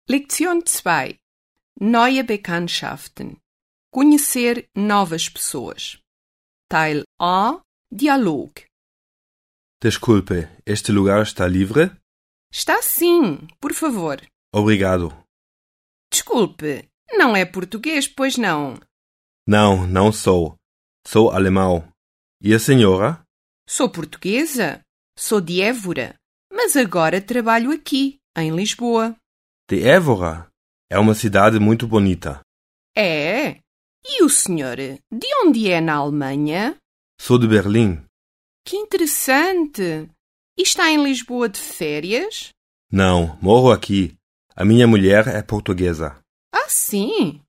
Lektion 2. Neue Bekanntschaften. Conhecer novas pessoas. Teil A. Dialog. Desculpe, este lugar está livre? Está sim, por favor. Obrigado. Desculpe, não é português, pois não? Não, não sou. Sou alemão. E a senhora? Sou portuguesa. Sou de Évora, mas agora trabalho aqui, em Lisboa. De Évora? É uma cidade muito bonita. É? E o senhor, de onde é na Alemanha? Sou de Berlim. Que interessante! E está em Lisboa de férias? Não, moro aqui. A minha mulher é portuguesa. Ah, sim?